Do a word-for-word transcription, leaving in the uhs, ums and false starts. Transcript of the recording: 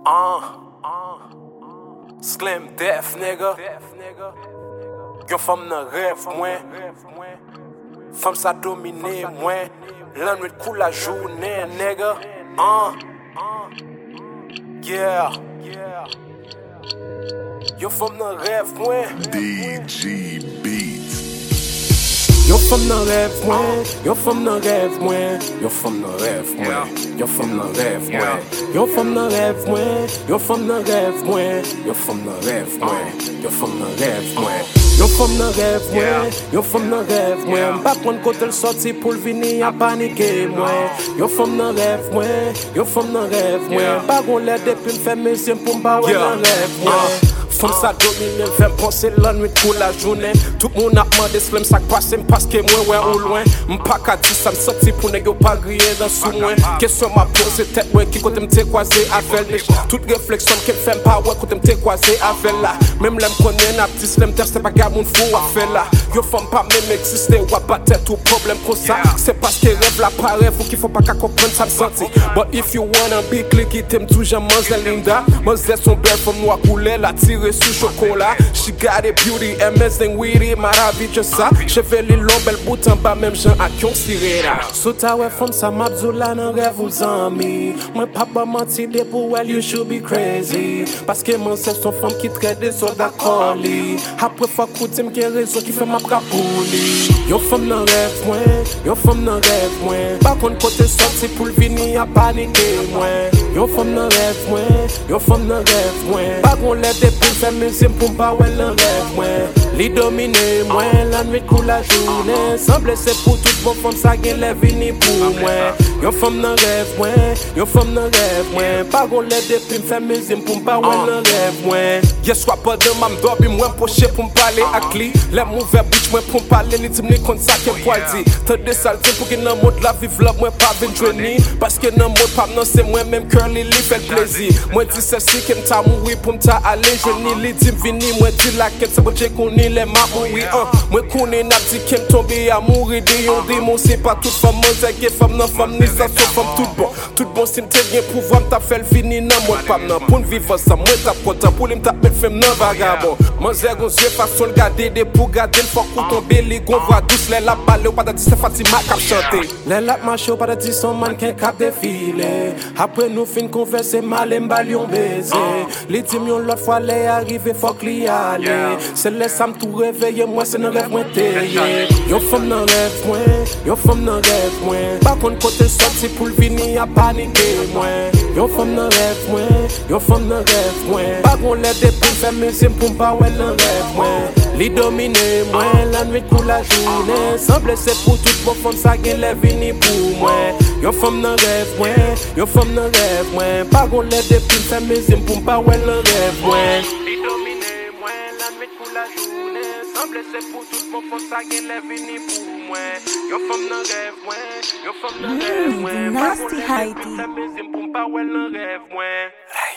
Uh, Slim Def, nigga. Yo femme nan rêve, mwen. Femme sa domine, mwen. La nuit coule la journée, nigga. Uh, yeah. Yo femme nan rêve, mwen. D G Beats. Yo femme nan rêve, mwen. Yo femme nan rêve, mwen. Yo femme nan rêve, mwen. Yo femme nan rêve, mwen. Yo femme nan rêve, mwen. Yo femme nan rêve, mwen. Yo femme nan rêve, mwen. Yo femme nan rêve, mwen. Yo femme nan rêve, mwen. Yo femme nan rêve, mwen. M'pa pon kote l sorti pou l vini a panike, mwen. Yo femme nan rêve, mwen. Yo femme nan rêve, mwen. Pa gon lè depi m'fè mesye pou m'ba wè nan rêve, mwen. Femme sa domine, m'fè penser la nuit pour la journée. Tout moun a demandé Slim sak passe m'paske mwen wè ou loin. M'pa ka di sa m'sorti pou nèg yo pa griller dans sous mwen. Question m'a posé tête mwen ki kote m'te croisé avec les toute réflexion qu'elle fait pas ouais kote m'te croisé avec là. Même l'aime connaît n'a petit Slim Def c'est pas gars moun fou a fait là. Yo femme pas même exister ou pas tête tout problème pour ça. C'est parce que rêve la pas rêve ou qu'il faut pas qu'à comprendre ça me senti. But if you wanna be clicky t'aimes toujours manger Linda. Manger son belle femme noire coulée la tirer sous chocolat. She got a beauty amazing witty maravillosa ça. Cheveux li long belle bout en bas même Jean à Kion Sirena. Sota ouais femme ça m'abzoula nan rêve aux amis. Moi papa menti de pour well you should be crazy. Parce que mon c'est son femme qui traite des soldats colis. Après fois côté m'ki raison qui fait ma prapouli. Yo femme nan rêve moi, yo femme nan rêve moi. Pas kon côté sorti pour vini a paniquer moi. Yo femme nan rêve moi, yo femme nan rêve moi. Pas kon lè depuis fait mesye pour m'pa wè nan rêve moi. Li domine moi, la nuit coule la journée. Sans blesser pour tout bon femme ça gen lè vini pour moi. Yo femme nan rêve moi, yo femme nan rêve moi. Pas kon lè depuis fait mesye pour m'pa wè nan rêve moi. Yes soit pas de m'am dormi moi poché pour m'parler ak li. Les mauvais bitch moi pour m'parler ni tim ni kon ça que poil dit. Te de salté pour que nan mode la vive là moi pas vinn journey. Parce que nan mode pas non c'est moi même curly li fait plaisir. Moi dis ceci que m'ta mouri pour m'ta aller je ni li dim vini moi dis la quête c'est bon j'ai connu les ma oui hein. Moi connais n'a dit qu'elle tombe à mourir de yon démon c'est pas toute femme moi que femme non femme ni ça soit femme tout bon. Tout bon si m'te bien pouvoir m'ta fait fini nan mode pas nan pour vivre ça moi t'a content pour m'ta mettre femme nan vagabond. Moi j'ai gon yeux façon garder des pour garder le faut tomber les gon voix douce les la balle pas dire c'est Fatima qui chanter. Les la marche pas dire son mannequin cap défiler. Après nous fin converser mal et m'balion baiser. Les dim yon l'autre fois les arriver faut qu'il y aller. C'est laisse ça me tout réveiller moi c'est un rêve moi téye. Yo femme nan rêve moi, yo femme nan rêve moi. Pas kon côté sorti pour venir à paniquer moi. Yo femme nan rêve moi, yo femme nan rêve moi. Pas kon lè depuis faire mesye pour m'pa wè nan rêve moi. Li domine moi, la nuit coule la journée. Sans blesser pour tout bon femme ça gen lè vini pour moi. Yo femme nan rêve moi, yo femme nan rêve moi. Pas kon lè depuis faire mesye pour m'pa wè nan rêve moi. Li domine moi, la nuit coule la journée. Sans blesser pour tout bon femme ça gen lè vini pour moi. Yo femme nan rêve moi, yo femme nan rêve moi. Pas kon lè depuis faire mesye pour m'pa wè nan rêve moi.